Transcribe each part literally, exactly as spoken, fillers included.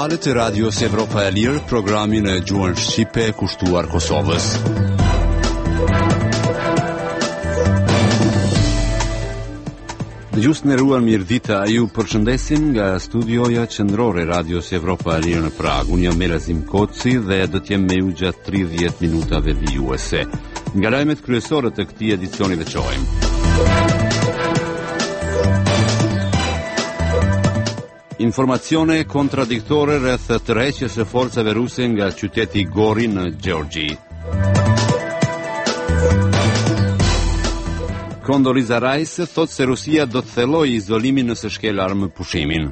Valët e Radios Evropa e Lirë, programin e gjuhën shqipe kushtuar Kosovës. Dëgjues të nderuar, mirëdita, ju përshëndesim nga studioja qendrore Radios Evropa e Lirë në Prag. Unë jam Melazim Koci dhe do të jem me ju gjatë tridhjetë minutave vijuese. Nga lajmet kryesore të këtij edicioni veçojmë: informacione kontradiktore rreth tërheqjes së forcave ruse nga qyteti Gori në Gjeorgji. Condoleezza Rice thotë se Rusia do të thellojë izolimin nëse shkel armë pushimin.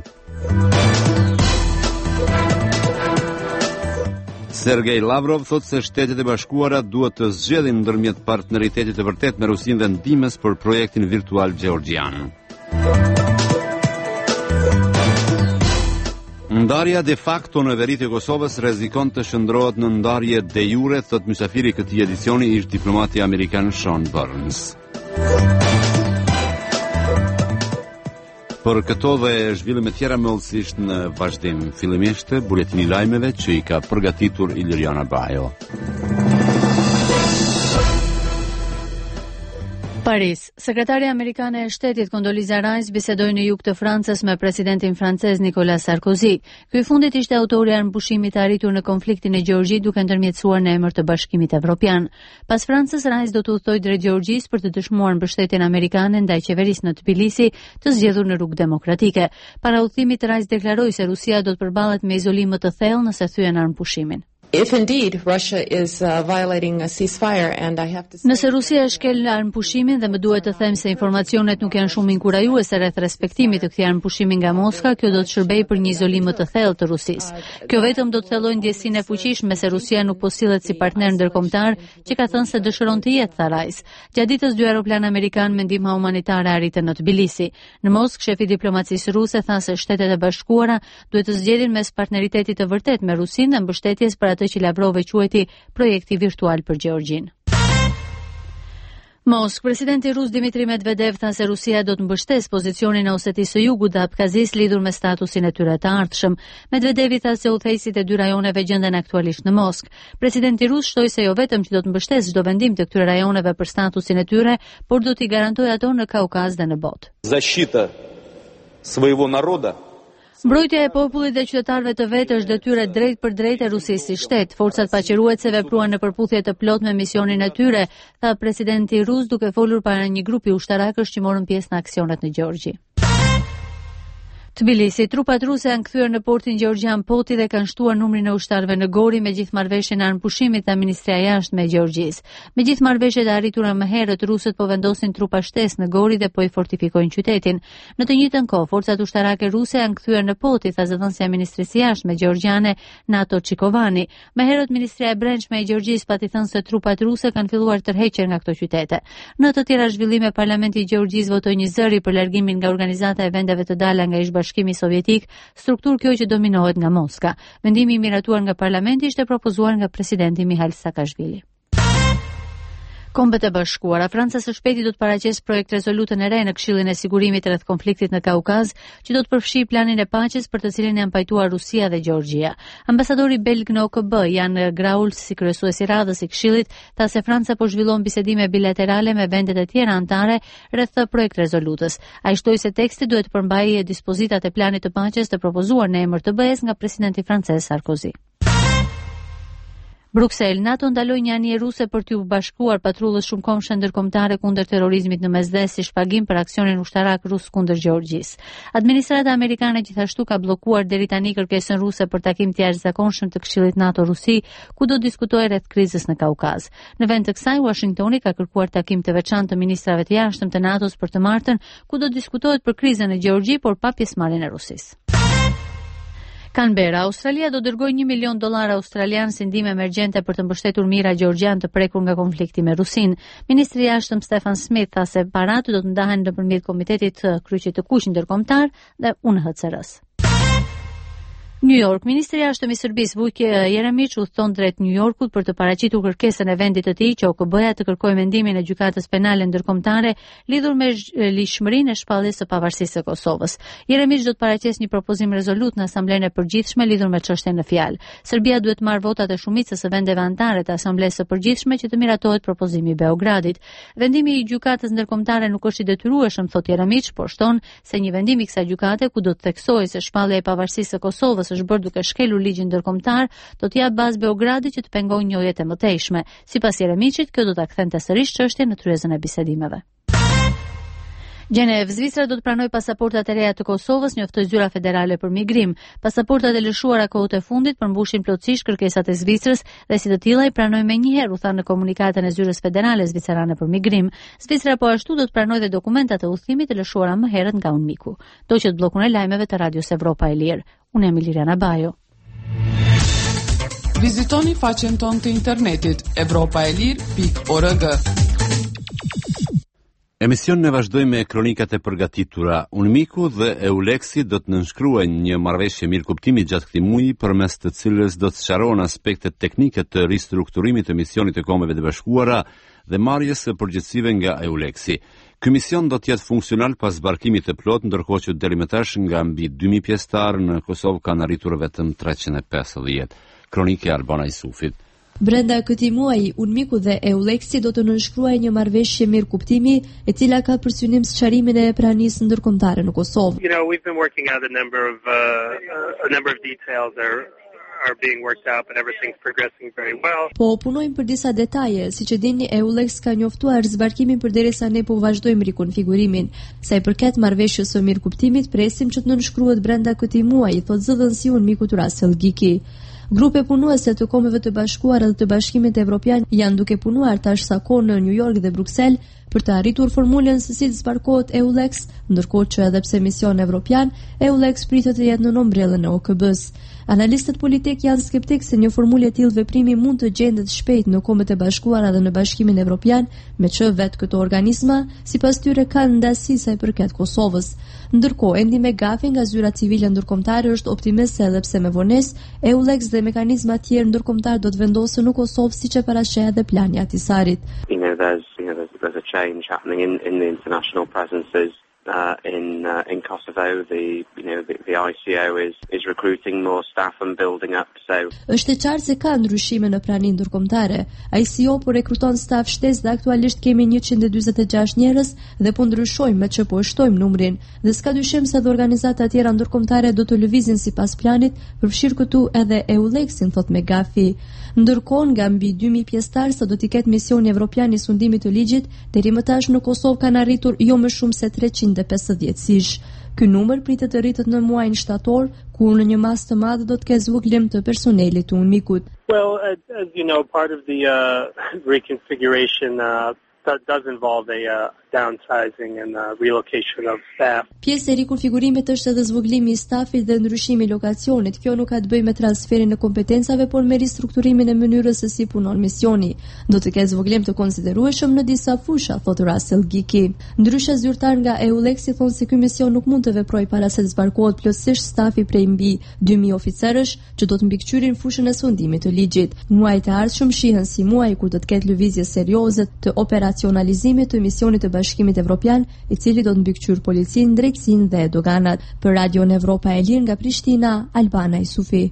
Sergej Lavrov thotë se Shtetet e Bashkuara duhet të zgjedhin ndërmjet partneritetit të vërtet me Rusinë dhe ndihmës për projektin virtual gjeorgjian. Ndarja de facto në veri të Kosovës rrezikon të shndrohet në ndarje de jure, thot mysafiri i këtij edicioni ish diplomati amerikan Sean Burns. Për këto dhe zhvillime tjera mëllësisht në vazhdim, fillimisht buletini i lajmeve që i ka përgatitur Iliriana Bajo. Paris. Sekretarja amerikane e shtetit Condoleezza Rice bisedoi në jug të Francës me presidentin francez Nicolas Sarkozy. Ky i fundit ishte autori i armëpushimit të arritur në konfliktin e Gjeorgjisë duke ndërmjetësuar në emër të Bashkimit Evropian. Pas Francës, Rice do të udhtojë drejt Gjeorgjisë për të dëshmuar mbështetjen amerikane ndaj qeverisë në Tbilisi, të zgjedhur në rrugë demokratike. Para udhëtimit, Rice deklaroi se Rusia do të përballet me izolim më të thellë nëse thyen armëpushimin. If indeed Russia is uh, violating a ceasefire, and I have to say... Nëse Rusia e shkel armëpushimin, dhe më duhet të them se informacionet nuk janë shumë inkurajuese rreth respektimit të këtij armëpushimi nga Moska, kjo do të shërbejë për një izolim më të thellë të Rusisë. Kjo vetëm do të thellojë ndjesinë e fuqishme se Rusia nuk po sillet si partner ndërkombëtar, që ka thënë se dëshiron të jetë, tha Rice. Gjatë ditës, dy aeroplan amerikan me ndihmë humanitare arritën në Tbilisi. Në Moskë, shefi i diplomacisë ruse tha se Shtetet e Bashkuara duhet të zgjedhin mes partneritetit të vërtet me Rusinë dhe mbështetjes për atë që Lavrov e quajti projekti virtual për Gjeorgjinë. Moskë, presidenti rus Dmitri Medvedev tha se Rusia do të mbështesë pozicionin e Osetisë së Jugut dhe Abkazisë lidhur me statusin e tyre të ardhshëm. Medvedevi tha se udhëheqësit e dy rajoneve gjenden aktualisht në Moskë. Presidenti rus shtoi se jo vetëm që do të mbështesë çdo vendim të këtyre rajoneve për statusin e tyre, por do t'i garantojë ato në Kaukaz dhe në botë. Защита своего народа. Mbrojtja e popullit dhe qytetarëve të vet është detyrë drejt për drejt e Rusisë si shtet. Forcat paqëruese vepruan në përputhje të plotë me misionin e tyre, tha presidenti rus duke folur para një grupi ushtarakësh që morën pjesë në aksionet në Gjeorgji. Tbilisi, trupat ruse janë kthyer në portin gjeorgjian Poti dhe kanë shtuar numrin e ushtarëve në Gori me gjithë marrëveshjen e armëpushimit nga Ministria e Jashtme e Gjeorgjisë. Me gjithë marrëveshjet e arritura më herët, rusët po vendosin trupa shtesë në Gori dhe po i fortifikojnë qytetin. Në të njëjtën kohë, forcat ushtarake ruse janë kthyer në Poti, tha zëdhënësja e Ministrisë së Jashtme gjeorgjiane Nato Chikovani. Më herët Ministria e Brendshme e Gjeorgjisë pati thënë se trupat ruse kanë filluar tërheqjen nga këto qytete. Në të tjera zhvillime, Parlamenti i Gjeorgjisë votoi një zëri për largimin nga Organizata e Vendeve të Dala nga ish Bashkimi Sovjetik, strukturë kjo që dominohet nga Moska. Vendimi i miratuar nga Parlamenti ishte propozuar nga presidenti Mihail Saakashvili. Kombet e Bashkuara, Franca së shpejti do të paraqesë projekt rezolutën e re në Këshillin e Sigurimit rreth konfliktit në Kaukaz, që do të përfshijë planin e paqes për të cilin janë pajtuar Rusia dhe Gjeorgjia. Ambasadori belg në O K B, Jan Graul, si kryesues i radhës i Këshillit, tha se Franca po zhvillon bisedime bilaterale me vendet e tjera anëtare rreth projekt rezolutës. Ai shtoi se teksti duhet të përmbajë dispozitat e planit të paqes të propozuar në emër të B E-s nga presidenti francez Sarkozy. Bruksel, NATO ndaloi një anije ruse për t'u bashkuar patrullës shumëkohshme ndërkombëtare kundër terrorizmit në Mesdhes si shpagim për aksionin ushtarak rus kundër Gjeorgjisë. Administrata amerikane gjithashtu ka bllokuar deri tani kërkesën ruse për takim të jashtëzakonshëm të Këshillit NATO-Rusi, ku do diskutohej rreth krizës në Kaukaz. Në vend të kësaj, Washingtoni ka kërkuar takim të veçantë të ministrave të jashtëm të NATO-s për të martën, ku do diskutohet për krizën e Gjeorgji, por pa pjesëmarrjen e Rusisë. Canberra, Australia do dërgojë një milion dollar australian si ndihmë emergjente për të mbështetur mira gjeorgjan të prekur nga konflikti me Rusinë. Ministri i Jashtëm Stefan Smith tha se paratë do të ndahen nëpërmjet Komitetit të Kryqit të Kuq ndërkombëtar dhe U N H C R-s. New York. Ministri i Jashtëm i Serbisë Vuk Jeremić udhton drejt New Yorkut për të paraqitur kërkesën e vendit të tij që O K B-ja të kërkojë mendimin e gjykatës penale ndërkombëtare lidhur me lishmërinë e shpalljes së pavarësisë së Kosovës. Jeremić do të paraqesë një propozim rezolut në Asamblenë e Përgjithshme lidhur me çështjen në fjalë. Serbia duhet marrë votat e shumicës së vendeve anëtare të Asamblesë së Përgjithshme që të miratohet propozimi i Beogradit. Vendimi i gjykatës ndërkombëtare nuk është i detyrueshëm, thotë Jeremić, por shton se një vendim i kësaj gjykate ku do të theksojë se shpallja e pavarësisë së Kosovës është bërë duke shkelur ligjin ndërkombëtar, do të jap bazë Beogradit që të pengojë njëjtjet e mëtejshme. Sipas Jeremiçit, kjo do ta kthente sërish çështjen në tryezën e bisedimeve. Gjenev, Zvicra do të pranojë pasaportat e reja të Kosovës, njoftoi zyra federale për migrim. Pasaportat e lëshuara kohët e fundit përmbushin plotësisht kërkesat e Zvicrës dhe si të tilla i pranoi menjëherë, u tha në komunikatën e zyrës federale zvicerane për migrim. Zvicra po ashtu do të pranojë dhe dokumentat e udhëtimit të lëshuara më herët nga Unmiku. Doqet bllokun e lajmeve të Radios Evropa e Lirë. Unë jam Liliana Bajo. Vizitoni faqen tonë të internetit evropaelir pikë org. Emision në vazhdoj me kronikat e përgatitura. Unmiku dhe Eulexi do të nënshkruajnë një marrëveshje mirëkuptimi gjatë këtij muaji përmes të cilës do të sqarohen aspektet teknike të ristrukturimit të misionit të Kombeve të Bashkuara dhe marrjes së përgjegjësive nga Eulexi. Ky mision do të jetë funksional pas zbarkimit të plot, ndërkohë që deri më tash nga mbi dy mijë pjesëtar në Kosovë kanë arritur vetëm treqind e pesëdhjetë. Kronike Albana Isufit. Brenda këtij muaji, Unmiku dhe Eulexi do të nënshkruajnë një marrëveshje mirëkuptimi, e cila ka për synim sqarimin e pranisë ndërkombëtare në Kosovë. You know, we've been working out a number of uh, a number of details are are being worked out, but everything's progressing very well. Po punojmë për disa detaje, siç e dini, Eulex ka njoftuar zbarkimin përderisa ne po vazhdojmë rikonfigurimin. Sa i përket marrëveshjes së mirëkuptimit, presim që të nënshkruhet brenda këtij muaji, thotë zëdhënësi Unmiku Turasel Giki. Grupe punuese të Kombeve të Bashkuara dhe të Bashkimit Evropian janë duke punuar tash sa kohë në New York dhe Bruksel për të arritur formulën se si të zbarkohet Eulex, ndërkohë që edhe pse mision evropian, Eulex pritet të jetë në ombrellën e O K B-s. Analistët politik janë skeptik se një formulë e tillë veprimi mund të gjendet shpejt në Kombet e Bashkuara dhe në Bashkimin Evropian, me që vetë këto organizma, sipas tyre, kanë ndasi sa i përket Kosovës. Ndërkohë, Endi Megafi nga zyra civile ndërkombëtare është optimist se edhe pse me vonesë, Eulex dhe mekanizma tjerë ndërkombëtar do të vendosen në Kosovë siç e parasheh edhe plani i Ahtisarit. You know, there's, you know, there's, there's a change happening in, in the international presences. Uh, in uh, in Kosovo, the you know the, the I C O is is recruiting more staff and building up. So është e qartë se ka ndryshime në praninë ndërkombëtare. I C O po rekruton staf shtesë dhe aktualisht kemi njëqind e dyzet e gjashtë njerëz dhe po ndryshojmë me që po shtojmë numrin. Dhe s'ka dyshim se edhe organizata të tjera ndërkombëtare do të lëvizin sipas planit, përfshir këtu edhe Eulexin, thot Megafi. Ndërkohë, nga mbi dy mijë pjesëtar sa do t'i ketë misioni evropian i sundimit të ligjit, deri më tash në Kosovë kanë arritur jo më shumë se treqind e pesëdhjetë sish. Ky numër pritet të rritet në muajin shtator, ku në një mas të madh do të ketë zvogëlim të personelit të Unmikut. Well, as, as you know, part of the uh, reconfiguration uh, that does involve a uh, downsizing and uh, relocation of staff. Pjesë e rikonfigurimit është edhe zvogëlimi i stafit dhe ndryshimi i lokacionit. Kjo nuk ka të bëjë me transferin e kompetencave, por me ristrukturimin e mënyrës se si punon misioni. Do të ketë zvogëlim të konsiderueshëm në disa fusha, thotë Russell Giki. Ndryshe, zyrtar nga Eulexi thonë se ky mision nuk mund të veprojë para se të zbarkohet plotësisht stafi prej mbi dy mijë oficerësh që do të mbikëqyrin fushën e sundimit të ligjit. Muajt e ardhshëm shihen si muaj kur do të ketë lëvizje serioze të operacionalizimit të misionit të Bashkimit Evropian, i cili do të mbikëqyr policinë, drejtësinë dhe doganat. Për Radion Evropa e Lirë nga Prishtina, Albana Isufi.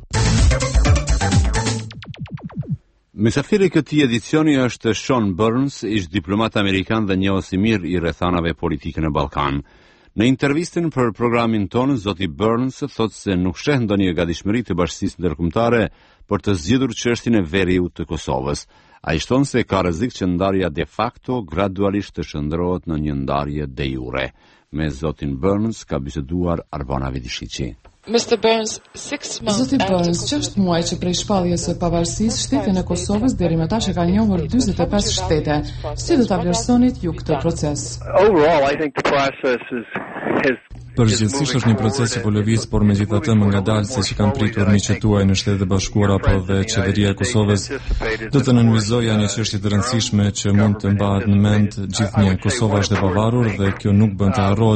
Mysafiri këtij edicioni është Sean Burns, ish diplomat amerikan dhe njohës i mirë i rrethanave politike në Ballkan. Në intervistën për programin tonë, zoti Burns thotë se nuk sheh ndonjë gatishmëri të bashkisë ndërkombëtare për të zgjidhur çështjen e veriut të Kosovës. Ai shton se ka rrezik që ndarja de facto gradualisht të shndrohet në një ndarje de jure. Me zotin Burns ka biseduar Arbana Vidishiqi. mister Burns, Zoti Burns, gjashtë muaj që prej shpalljes së pavarësisë, shtetet e Kosovës deri më tash e kanë njohur dyzet e pesë shtete. Si do ta vlerësonit ju këtë proces? Overall, I think the process is has Përgjithsisht është një proces që po lëviz, por megjithatë më ngadalë se që kanë pritur miqtë tuaj në Shtetet e Bashkuara apo dhe qeveria e Kosovës, do të nënvizoja një çështje të rëndësishme që mund të mbahet në mend gjithnjë. Kosova është e pavarur dhe kjo nuk bën të harrohet.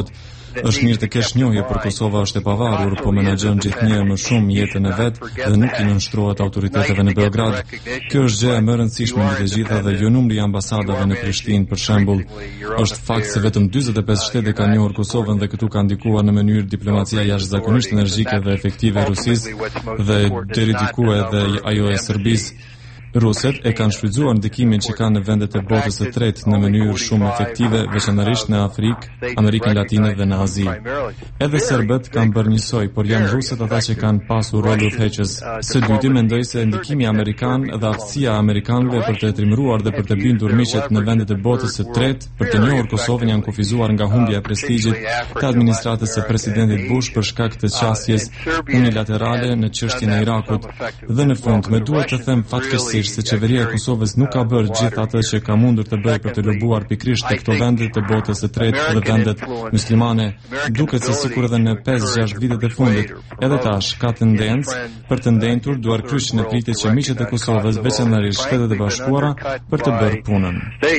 Është mirë të kesh njohje për Kosova është e pavarur, po menaxhon gjithnjë më shumë jetën e vet dhe nuk i nënshtrohet autoriteteve në Beograd. Kjo është gjë e më e rëndësishme mbi të gjitha dhe jo numri i ambasadave në Prishtinë, për shembull. Është fakt se vetëm dyzet e pesë shtete kanë njohur Kosovën dhe këtu ka ndikuar në mënyrë diplomacia jashtëzakonisht energjike dhe efektive e Rusisë dhe deri diku edhe ajo e Serbisë. Ruset e kanë shfrytzuar ndikimin që kanë në vendet e botës së tretë në mënyrë shumë efektive, veçanërisht në Afrikë, Amerikën Latine dhe në Azi. Edhe serbët kanë bërë njësoj, por janë ruset ata që kanë pasur rol udhëheqës. Së dyti mendoj se ndikimi amerikan dhe aftësia e amerikanëve për të trimëruar dhe për të bindur miqet në vendet e botës së tretë për të njohur Kosovën janë kufizuar nga humbja e prestigjit të administratës së presidentit Bush për shkak të qasjes unilaterale në çështjen e Irakut. Dhe në fund, më duhet të them fatkeqësisht se qeveria e Kosovës nuk ka bërë gjithë atë që ka mundur të bëjë për të lobuar pikërisht të këto vendet të botës së tretë dhe vendet muslimane. Duket se sikur edhe në pesë gjashtë vitet e fundit, edhe tash ka tendencë për të ndentur duar kryq në pritje që miqet e Kosovës, veçanërisht Shtetet e Bashkuara, për të bërë punën.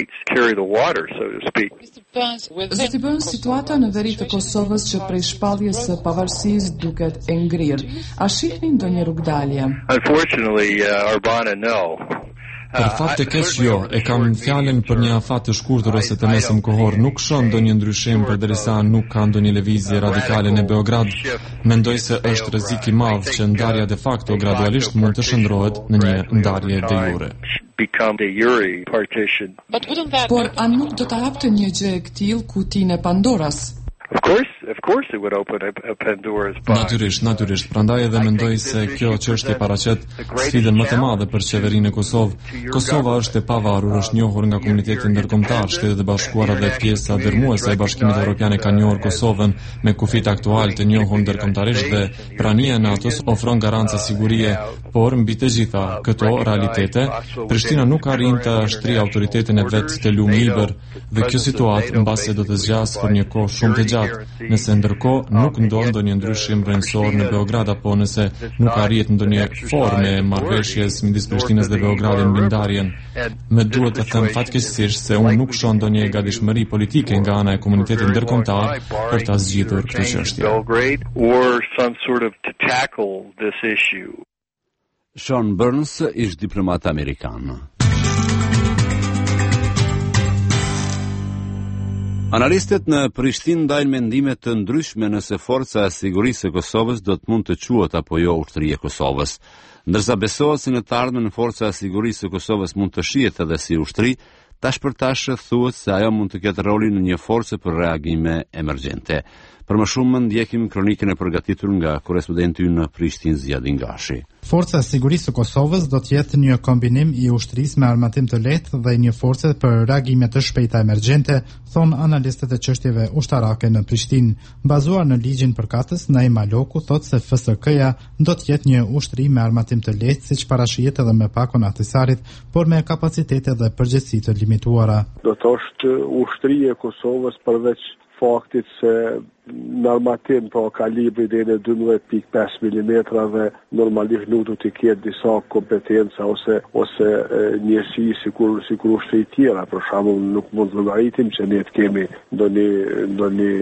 Zoti Burns, situata në veri të Kosovës që prej shpalljes së pavarësisë duket e ngrirë. A shihni ndonjë rrugdalje? Unfortunately, uh, Urbana, no. Për fat të keq jo, e kam fjalën për një afat të shkurtër ose të mesëm kohor, nuk shoh ndonjë ndryshim përderisa nuk ka ndonjë lëvizje radikale në Beograd. Mendoj se është rrezik i madh që ndarja de facto gradualisht mund të shndrohet në një ndarje de jure. Por a nuk do të hapte një gjë e këtill kutinë e Pandoras? Of course, of course it would open a, a Pandora's box. Natyrisht, natyrisht. Prandaj edhe mendoj se kjo çështje paraqet sfidën më të madhe për qeverinë e Kosovë. Kosova është e pavarur, është njohur nga komuniteti ndërkombëtar, Shtetet e Bashkuara dhe pjesa dërmuese e Bashkimit Evropian e kanë njohur Kosovën me kufit aktual të njohur ndërkombëtarisht dhe prania e NATO-s ofron garanca sigurie, por mbi të gjitha këto realitete, Prishtina nuk arrin të ashtri autoritetin e vet të lumë liber dhe kjo situatë mbase do të zgjas për një kohë shumë të gjatë. Nëse ndërkohë nuk ndodh ndonjë ndryshim rrënjësor në Beograd apo nëse nuk arrihet ndonjë formë e marrëveshjes midis Prishtinës dhe Beogradit mbi ndarjen, më duhet të them fatkeqësisht se unë nuk shoh ndonjë gatishmëri politike nga ana e komunitetit ndërkombëtar për ta zgjidhur këtë çështje. Sean Burns ish diplomat amerikan. Analistët në Prishtinë ndajnë mendime të ndryshme nëse forca e sigurisë e Kosovës do të mund të quhet apo jo ushtri e Kosovës. Ndërsa besohet se në të ardhmen forca e sigurisë e Kosovës mund të shihet edhe si ushtri, tash për tash thuhet se ajo mund të ketë rolin në një forcë për reagime emergjente. Për më shumë ndjekim kronikën e përgatitur nga korrespondenti ynë në Prishtinë Zjadin Gashi. Forca e sigurisë së Kosovës do të jetë një kombinim i ushtrisë me armatim të lehtë dhe një forcë për reagime të shpejta emergjente, thon analistët e çështjeve ushtarake në Prishtinë. Bazuar në ligjin përkatës, Naim Maloku thotë se F S K-ja do të jetë një ushtri me armatim të lehtë, siç parashihet edhe me Pakun Ahtisarit, por me kapacitete dhe përgjegjësi të limituara. Do të thotë ushtria e Kosovës përveç faktit se në armatim po kalibri deri në dymbëdhjetë pikë pesë milimetra dhe normalisht nuk do të ketë disa kompetenca ose ose njësi sikur sikur ushtri tjera. Për shembull, nuk mund të llogaritim që ne të kemi ndonjë ndonjë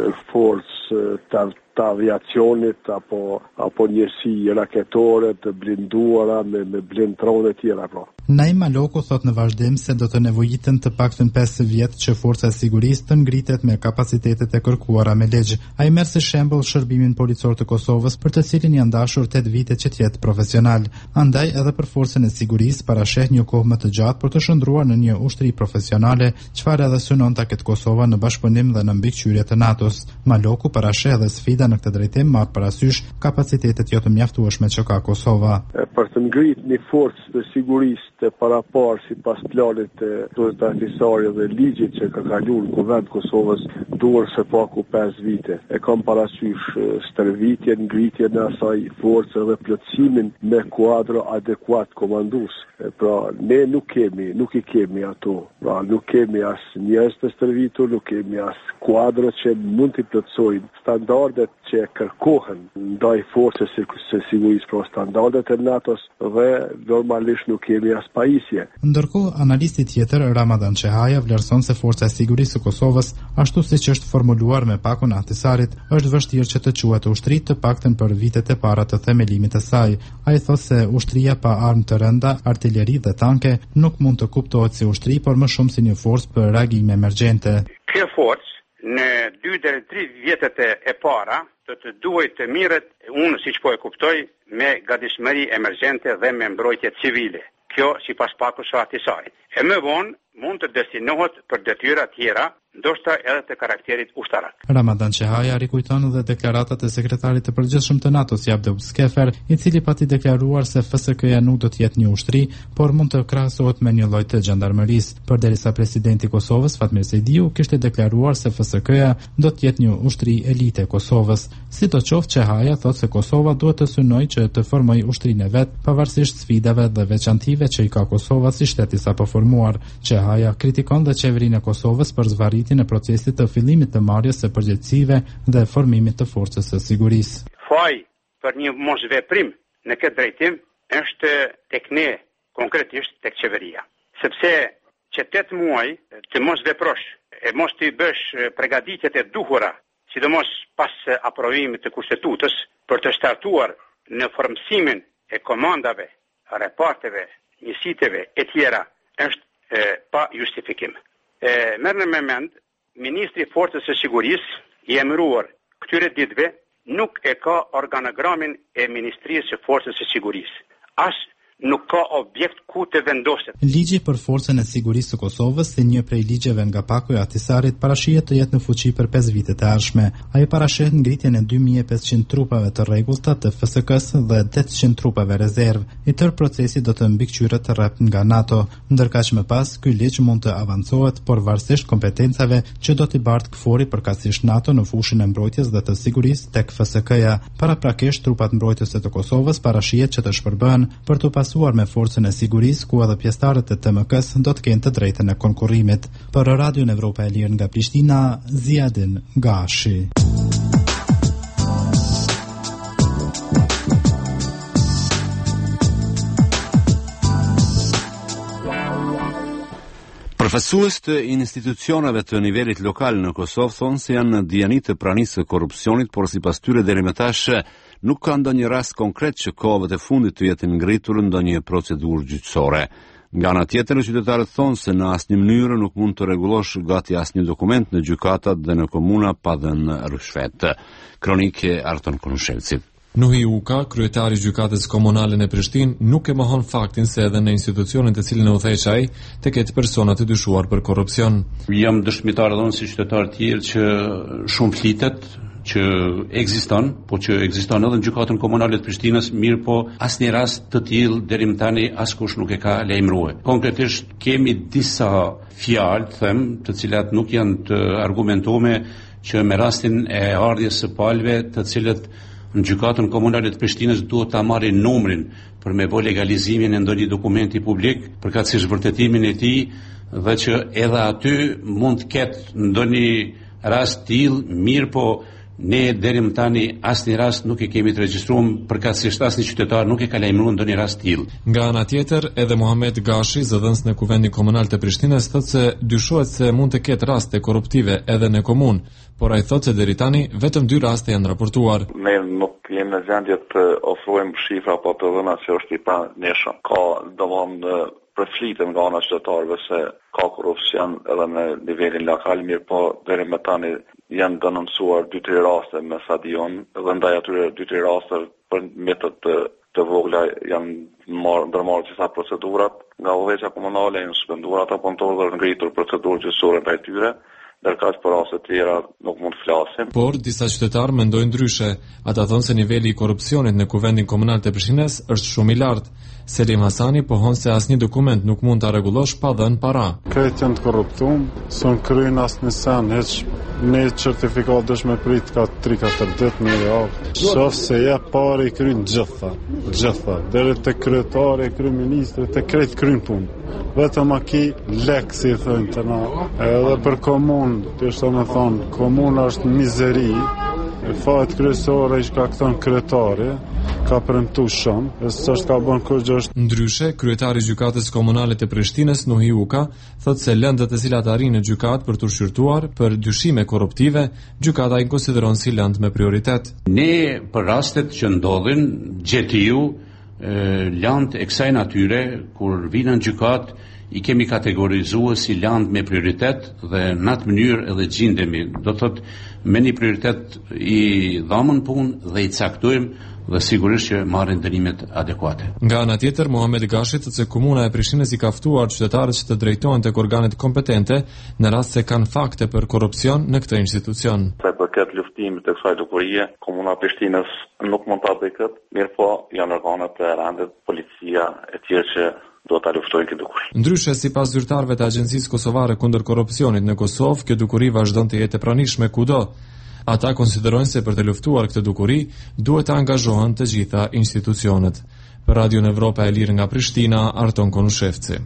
forcë të të aviacionit apo apo njësi raketore të blinduara me me blindrone të tjera pra. Naim Maloku thot në vazhdim se do të nevojiten të paktën pesë vjet që forca e sigurisë të ngritet me kapacitetet e kërkuara me ligj. Ai merr si shembull shërbimin policor të Kosovës, për të cilin janë dashur tetë vite që të jetë profesional. Andaj edhe për forcën e sigurisë parasheh një kohë më të gjatë për të shndruar në një ushtri profesionale, çfarë edhe synon ta ketë Kosova në bashkëpunim dhe në mbikëqyrje të NATO-s. Maloku parasheh edhe sfida në këtë drejtim marrë parasysh kapacitetet jo të mjaftueshme që ka Kosova. Për të ngritur një forcë të sigurisë të paraparë sipas planit të zyrtarisë dhe ligjit që ka kaluar në Kuvend Kosovës duhet se paku pesë vite. E kam parasysh stërvitjen, ngritjen e asaj force dhe plotësimin me kuadro adekuat komandues. Pra ne nuk kemi, nuk i kemi ato. Pra nuk kemi as njerëz të stërvitur, nuk kemi as kuadro që mund të plotësojnë standardet që kërkohen ndaj forcës së sigurisë, pro standardet e NATO-s dhe normalisht nuk kemi as pajisje. Ndërkohë, analisti tjetër Ramadan Çehaja vlerëson se forca e sigurisë së Kosovës, ashtu siç është formuluar me pakun e Ahtisarit, është vështirë që të quhet ushtri, të paktën për vitet e para të themelimit të saj. Ai thotë se ushtria pa armë të rënda, artilleri dhe tanke nuk mund të kuptohet si ushtri, por më shumë si një forcë për reagime emergjente. Kjo forcë në dy deri tre vjetet e para të të duhet të mirët, unë siç po e kuptoj, me gatishmëri emergjente dhe me mbrojtje civile. Kjo sipas pakut së Ahtisarit. E më vonë mund të destinohet për detyra tjera, ndoshta edhe të karakterit ushtarak. Ramadan Çehaja rikujton edhe deklaratat e sekretarit të përgjithshëm të NATO-s Abdul Skefer, i cili pati deklaruar se F S K-ja nuk do të jetë një ushtri, por mund të krahasohet me një lloj të gjandarmerisë, përderisa presidenti i Kosovës Fatmir Sejdiu kishte deklaruar se F S K-ja do të jetë një ushtri elite e Kosovës. Sidoqoftë, Çehaja thotë se Kosova duhet të synojë që të formojë ushtrinë e vet, pavarësisht sfidave dhe veçantive që i ka Kosova si shtet i sapo formuar. Çehaja kritikon dhe qeverinë e Kosovës për zvarritjen e procesit të fillimit të marrjes së përgjegjësive dhe formimit të forcës së sigurisë. Faji për një mosveprim në këtë drejtim është tek ne, konkretisht tek qeveria. Sepse që tetë muaj të mos veprosh e mos të bësh përgatitjet e duhura, sidomos pas aprovimit të kushtetutës, për të startuar në formësimin e komandave, reparteve, njësiteve e tjera, është e, pa justifikim. E, merrni me mend, Ministri i Forcës së Sigurisë i emëruar këtyre ditëve nuk e ka organogramin e Ministrisë së Forcës së Sigurisë. As nuk ka objekt ku të vendoset. Ligji për forcën e sigurisë së Kosovës, si një prej ligjeve nga paku i Ahtisarit, parashihet të jetë në fuqi për pesë vitet e ardhshme. Ai parashet ngritjen e dy mijë e pesëqind trupave të rregullta të F S K-s dhe tetëqind trupave rezervë. I tërë procesi do të mbikëqyret rreth nga NATO. Ndërkaq më pas, ky ligj mund të avancohet, por varësisht kompetencave që do t'i bartë KFOR-i përkatësisht NATO në fushën e mbrojtjes dhe të sigurisë tek F S K-ja. Paraprakisht, trupat mbrojtëse të Kosovës parashihet që të shpërbëhen për të pasuar me forcën e sigurisë, ku edhe pjesëtarët e T M K-s do të kenë të drejtën e konkurrimit. Për Radion Evropa e Lirë nga Prishtina, Ziadin Gashi. Përfaqësues të institucioneve të nivelit lokal në Kosovë thonë se janë dijanit të pranisë së korrupsionit, por sipas tyre deri më tash nuk ka ndonjë rast konkret që kohëve të fundit të jetë ngritur ndonjë procedurë gjyqësore. Nga ana tjetër, qytetarët thonë se në asnjë mënyrë nuk mund të rregullosh gati asnjë dokument në gjykatat dhe në komuna pa dhënë rishfet. Kronike Arton Konushelci. Nuhi Uka, kryetari i gjykatës komunale në Prishtinë, nuk e mohon faktin se edhe në institucionin të cilin e udhëheq ai, të ketë persona të dyshuar për korrupsion. Jam dëshmitar edhe si qytetar të tjerë që shumë flitet që ekziston, po që ekziston edhe në gjykatën komunale të Prishtinës, mirë po asnjë rast të tillë deri më tani askush nuk e ka lajmëruar. Konkretisht kemi disa fjalë, them, të cilat nuk janë të argumentuara që me rastin e ardhjes së palëve, të cilët në gjykatën komunale të Prishtinës duhet ta marrin numrin për me bë legalizimin e ndonjë dokumenti publik, përkatësisht vërtetimin e tij, dhe që edhe aty mund të ketë ndonjë rast tillë, mirë po ne deri më tani asnjë rast nuk e kemi të regjistruar, përkatësisht asnjë qytetar nuk e ka lajmëruar ndonjë rast tillë. Nga ana tjetër, edhe Muhamet Gashi, zëdhënës në Kuvendin Komunal të Prishtinës, thotë se dyshohet se mund të ketë raste korruptive edhe në komunë, por ai thotë se deri tani vetëm dy raste janë raportuar. Ne nuk jemi në gjendje të ofrojmë shifra apo të dhëna që është i praneshëm. Ka domthonë përflitën nga ana qytetarëve se ka korrupsion edhe në nivelin lokal, mirë po deri më tani janë denoncuar dy tre raste me stadion, dhe ndaj atyre dy tre raste për metod të, të vogla janë marrë ndërmarrë disa procedurat nga udhëheqja komunale, janë suspenduar ata punëtorë dhe ngritur procedurë gjyqësore ndaj tyre. Ndërkaq për raste të tjera nuk mund të flasim. Por disa qytetarë mendojnë ndryshe. Ata thonë se niveli i korrupsionit në Kuvendin Komunal të Prishtinës është shumë i lartë. Selim Hasani pohon se asnjë dokument nuk mund ta rregullosh pa dhënë para. Këtë janë të korruptuar, s'u kryen asnjë sen, hiç Me certifikat dëshme prit ka tre katër ditë me javë. Shoh se ja pari kryen gjitha, gjitha, deri te kryetari, kryeministri, te krejt kryen punë. Vetëm aki lek, si thënë të na. Edhe për komunë, të është me thonë, komuna është mizeri, e fat kryesore që ka këton kryetari, ka premtu shumë, e s'është ka bën kur gjë është. Ndryshe, kryetari i gjykatës komunale të Prishtinës, Nuhi Uka, thotë se lëndët e cilat arrin në gjykatë për të shqyrtuar për dyshime korruptive, gjykata i konsideron si lëndë me prioritet. Ne për rastet që ndodhin gjetiu lëndë e kësaj natyre kur vinë në gjykatë i kemi kategorizuar si lëndë me prioritet dhe në atë mënyrë edhe gjindemi. Do thotë me një prioritet i dhamën punë dhe i caktojmë dhe sigurisht që marrin dënimet adekuate. Nga ana tjetër, Muhamet Gashi thotë se komuna e Prishtinës i ka ftuar qytetarët që të drejtohen tek organet kompetente në rast se kanë fakte për korrupsion në këtë institucion. Sa i përket luftimit të kësaj dukurie, komuna e Prishtinës nuk mund ta bëjë këtë, mirë po janë organet e rënda, policia e tjerë që do ta luftojnë këtë dukuri. Ndryshe, sipas zyrtarëve të Agjencisë Kosovare kundër korrupsionit në Kosovë, kjo dukuri vazhdon të jetë e pranishme kudo. Ata konsiderojnë se për të luftuar këtë dukuri, duhet të angazhohen të gjitha institucionet. Për Radio Evropa e Lirë nga Prishtina, Arton Konushevci.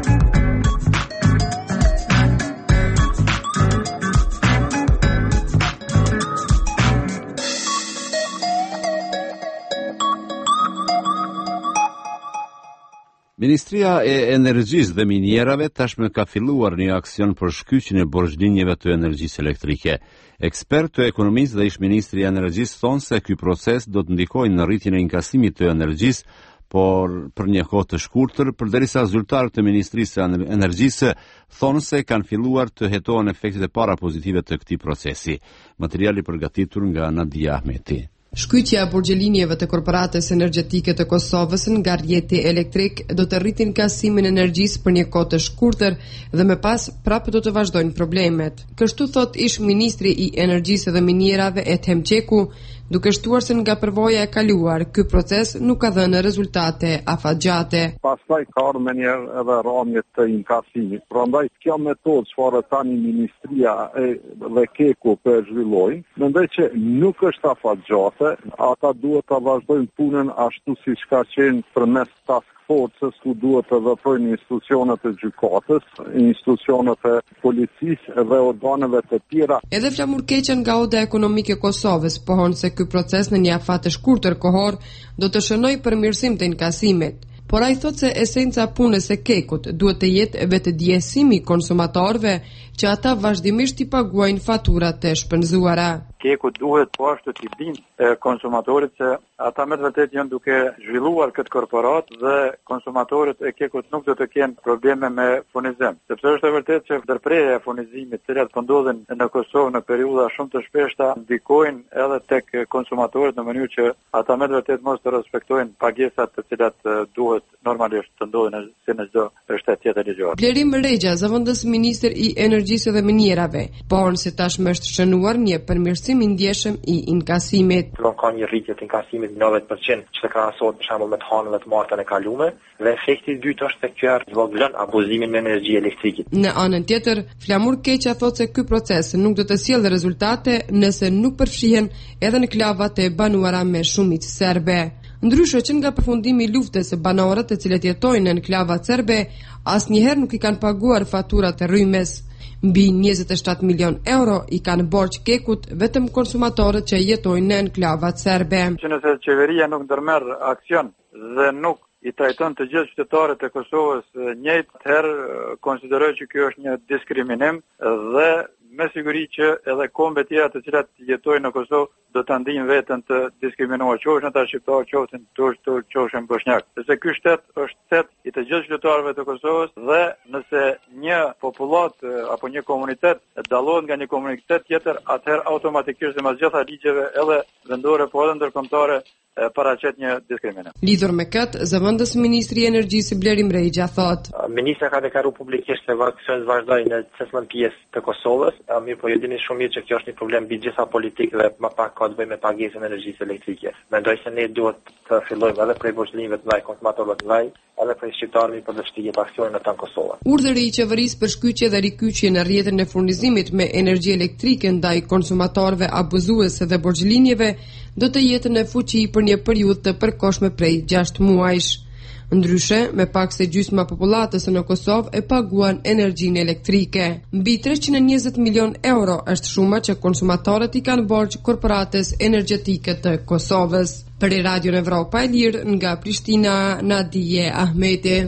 Ministria e Energjisë dhe Minierave tashmë ka filluar një aksion për shkyqjen e borxhlinjeve të energjisë elektrike. Ekspertë të ekonomisë dhe ish-ministri i Energjisë thonë se ky proces do të ndikojë në rritjen e inkasimit të energjisë, por për një kohë të shkurtër, përderisa zyrtarët të Ministrisë së Energjisë thonë se kanë filluar të hetohen efektet e para pozitive të këtij procesi. Materiali përgatitur nga Nadia Ahmeti. Shkyqja e borxhelinjeve të korporatës energjetike të Kosovës nga rrjeti elektrik do të rritin kasimin e energjisë për një kohë të shkurtër dhe më pas prapë do të vazhdojnë problemet. Kështu thot ish ministri i Energjisë dhe Minierave Ethem Çeku, duke shtuar se nga përvoja e kaluar, ky proces nuk ka dhënë rezultate afatgjate. Pastaj ka ardhur me një edhe rrëmje të inkasimit. Prandaj kjo metodë çfarë tani ministria e dhe Keku po e zhvilloi, mendoj që nuk është afatgjate, ata duhet ta vazhdojnë punën ashtu siç ka qenë përmes task forces ku duhet të veprojnë institucionet e gjykatës, institucionet e policisë dhe organeve të tjera. Edhe Flamur Keqen nga Oda Ekonomike e Kosovës pohon se ky proces në një afat të shkurtër kohor do të shënojë përmirësim të inkasimit. Por ai thotë se esenca punës së Kekut duhet të jetë vetëdijësimi i konsumatorëve që ata vazhdimisht i paguajnë faturat e shpenzuara. Keku duhet po ashtu t'i bindë konsumatorit se ata me të vërtet janë duke zhvilluar këtë korporat dhe konsumatorët e Kekut nuk do të kenë probleme me furnizim. Sepse është e vërtet që ndërprerja e furnizimit, të cilat po ndodhen në Kosovë në periudha shumë të shpeshta, ndikojnë edhe tek konsumatorët në mënyrë që ata me të vërtet mos të respektojnë pagesat të cilat duhet normalisht të ndodhen si në çdo shtet tjetër ligjor. Blerim Regja, zëvendës ministër i Energjisë dhe Minierave, pohon se tashmë është shënuar një përmirësim i ndjeshëm i inkasimit. Ka një rritje të inkasimit në nëntëdhjetë përqind që të krahasohet për shembull me të hënën dhe të martën e kaluara, dhe efekti i dytë është se kjo zvogëlon abuzimin me energji elektrike. Në anën tjetër, Flamur Keqa thotë se ky proces nuk do të sjellë rezultate nëse nuk përfshihen edhe në klavat e banuara me shumicë serbe. Ndryshe që nga përfundimi i luftës së banorët të cilët jetojnë në enklavat serbe, asnjëherë nuk i kanë paguar faturat e rrymes. Mbi njëzet e shtatë milion euro i kanë borxh Kekut vetëm konsumatorët që jetojnë në enklavat serbe. Që nëse qeveria nuk ndërmerr aksion dhe nuk i trajton të gjithë qytetarët e Kosovës njëjtë, atëherë konsideroj që kjo është një diskriminim dhe me siguri që edhe kombet tjera të cilat jetojnë në Kosovë do ta ndiejnë veten të diskriminohen, qofshin ata shqiptar, qofshin turq, qofshin bosnjak. Sepse ky shtet është shtet i të gjithë qytetarëve të Kosovës dhe nëse një popullat apo një komunitet dallohet nga një komunitet tjetër, atëherë automatikisht sipas gjitha ligjeve edhe vendore po edhe ndërkombëtare paraqet një diskriminim. Lidhur me këtë, zëvendës ministri i Energjisë Blerim Regja thotë: Ministra ka deklaruar publikisht se vaksinat vazhdojnë në çdo pjesë të Kosovës Mirë, po ju dini shumë mirë që kjo është një problem mbi gjitha politikëve, më pak ka të bëjë me pagesën e energjisë elektrike. Mendoj se ne duhet të fillojmë edhe prej vozhlimeve të ndaj konsumatorëve të ndaj, edhe prej shqiptarëve për të shtyrë aksionin në tan Kosovë. Urdhëri i qeverisë për shkyqje dhe rikyqje në rrjetin e furnizimit me energji elektrike ndaj konsumatorëve abuzuese dhe borxhlinjeve do të jetë në fuqi për një periudhë të përkohshme prej gjashtë muajsh. Ndryshe, me pak se gjysma popullatës në Kosovë e paguan energjinë elektrike. Mbi treqind e njëzet milion euro është shuma që konsumatorët i kanë borxh korporatës energjetike të Kosovës. Për Radio Evropa e Lirë nga Prishtina, Nadije Ahmeti.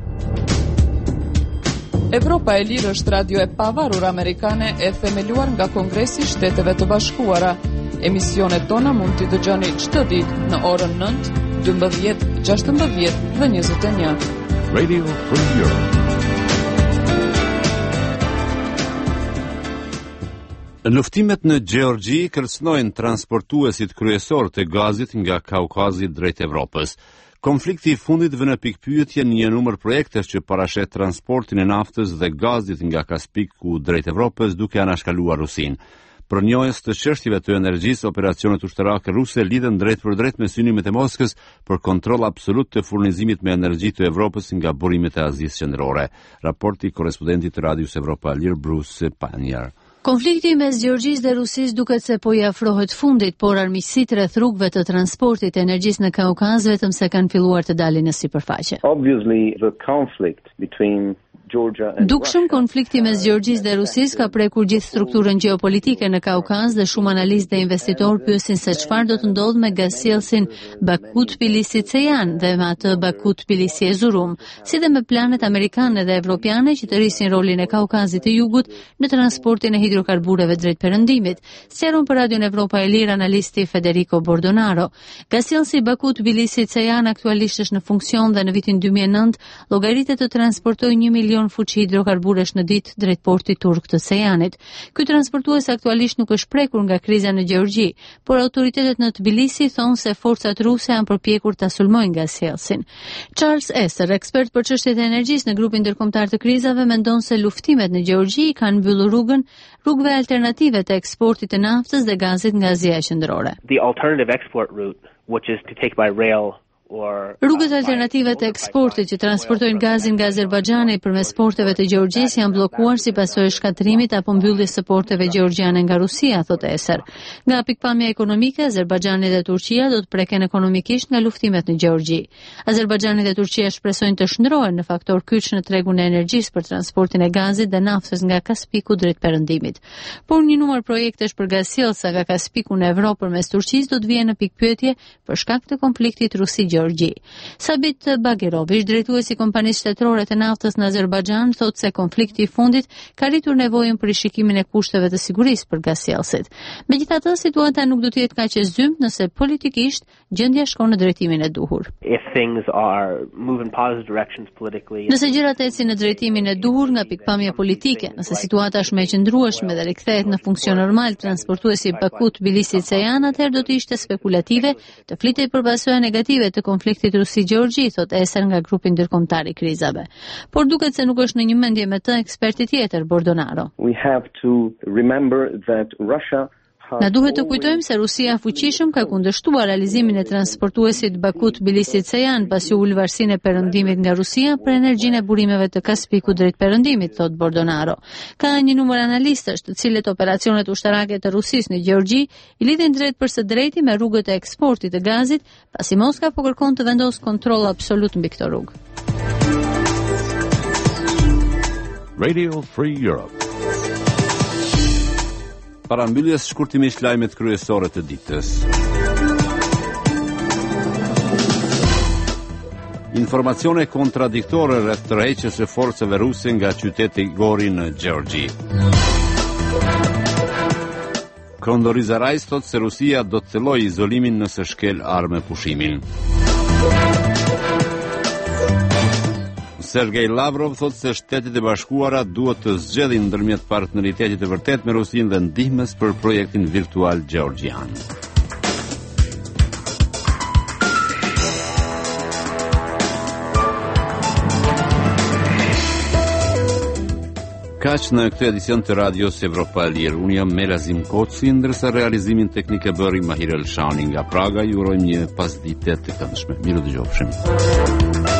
Evropa e Lirë është radio e pavarur amerikane e themeluar nga Kongresi i Shteteve të Bashkuara. Emisionet tona mund t'i dëgjoni çdo ditë në orën nëntë, dymbëdhjetë, gjashtëmbëdhjetë dhe njëzet e një. Radio Free Europe. Luftimet në Gjeorgji kërcënojnë transportuesit kryesor të gazit nga Kaukazi drejt Evropës. Konflikti i fundit vë në pikpyetje një numër projektesh që parashet transportin e naftës dhe gazit nga Kaspiku drejt Evropës duke anashkaluar Rusin. Për njohjes të çështjeve të energjisë, operacionet ushtarake ruse lidhen drejt për drejt me synimet e Moskës për kontroll absolut të furnizimit me energji të Evropës nga burimet e Azisë Qendrore. Raporti i korrespondentit të Radios Evropa Lir Bruce Panjar. Konflikti mes Gjeorgjisë dhe Rusisë duket se po i afrohet fundit, por armiqësitë rreth rrugëve të transportit të energjisë në Kaukaz vetëm se kanë filluar të dalin në sipërfaqe. Obviously, the conflict between Dukshëm konflikti mes Gjeorgjisë dhe Rusisë ka prekur gjithë strukturën gjeopolitike në Kaukaz dhe shumë analistë dhe investitorë pyesin se çfarë do të ndodhë me gazsjellsin Baku-Tbilisi-Ceyhan dhe me atë Baku-Tbilisi-Erzurum, si dhe me planet amerikane dhe evropiane që të rrisin rolin e Kaukazit të Jugut në transportin e hidrokarbureve drejt perëndimit. Sqaron për Radion Evropa e Lirë analisti Federico Bordonaro. Gazsjellsi Baku-Tbilisi-Ceyhan aktualisht është në funksion dhe në vitin dy mijë e nëntë llogaritet të transportojë një milion fuqi hidrokarburesh në ditë drejt portit turk të Ceyhanit. Ky transportues aktualisht nuk është prekur nga kriza në Gjeorgji, por autoritetet në Tbilisi thonë se forcat ruse janë përpjekur ta sulmojnë gazsjellsin. Charles Esser, ekspert për çështjet e energjisë në grupin ndërkombëtar të krizave, mendon se luftimet në Gjeorgji kanë mbyllur rrugën rrugëve alternative të eksportit të naftës dhe gazit nga Azia Qendrore. The alternative export route, which is to take by rail. Rrugët alternative të eksportit që transportojnë gazin nga Azerbajxhani përmes porteve të Gjeorgjisë janë bllokuar si pasojë e shkatërimit apo mbylljes së porteve gjeorgjiane nga Rusia, thotë Eser. Nga pikpamja ekonomike, Azerbajxhani dhe Turqia do të preken ekonomikisht nga luftimet në Gjeorgji. Azerbajxhani dhe Turqia shpresojnë të shndrohen në faktor kyç në tregun e energjisë për transportin e gazit dhe naftës nga Kaspiku drejt perëndimit. Por një numër projektesh për gazsjellsa nga Kaspiku në Evropë përmes Turqisë do të vijnë në pikpyetje për shkak të konfliktit Rusi Gjeorgji. Sabit Bagirović, drejtuesi i kompanisë shtetërore të naftës në Azerbajxhan, thotë se konflikti i fundit ka rritur nevojën për rishikimin e kushteve të sigurisë për gazsjellsit. Megjithatë, situata nuk do të jetë kaq e zymt nëse politikisht gjendja shkon në drejtimin e duhur. If things are moving positive directions politically. Nëse gjërat ecin në drejtimin e duhur nga pikpamja politike, nëse situata është më e qëndrueshme dhe rikthehet në funksion normal transportuesi Baku-Tbilisi-Ceyhan, atëherë do të ishte spekulative të flitej për pasoja negative të konfliktit Rusi-Gjeorgji, thotë Eser nga grupi ndërkombëtar i krizave. Por duket se nuk është në një mendje me të eksperti tjetër, Bordonaro. We have to remember that Russia Na duhet të kujtojmë se Rusia fuqishëm ka kundërshtuar realizimin e transportuesit Baku-Tbilisi-Ceyhan pasi ul varësinë e perëndimit nga Rusia për energjinë e burimeve të Kaspiku drejt perëndimit, thot Bordonaro. Ka një numër analistësh të cilët operacionet ushtarake të Rusisë në Gjeorgji i lidhin drejt për së drejti me rrugët e eksportit të gazit, pasi Moska po kërkon të vendosë kontroll absolut mbi këto rrugë. Radio Free Europe. Para mbylljes shkurtimisht lajmet kryesore të ditës. Informacione kontradiktore rreth tërheqjes së forcave ruse nga qyteti Gori në Gjeorgji. Kondoriza Rice thotë se Rusia do të thellojë izolimin nëse shkel armë pushimin. Sergej Lavrov thotë se Shtetet e Bashkuara duhet të zgjedhin ndërmjet partneritetit të vërtet me Rusinë dhe ndihmës për projektin virtual gjeorgjian. Kaq në këtë edicion të Radios Evropa e Lirë. Unë jam Melazim Koci, ndërsa realizimin teknik e bëri Mahir Elshani nga Praga. Ju urojmë një pasdite të këndshme. Miru dëgjofshim.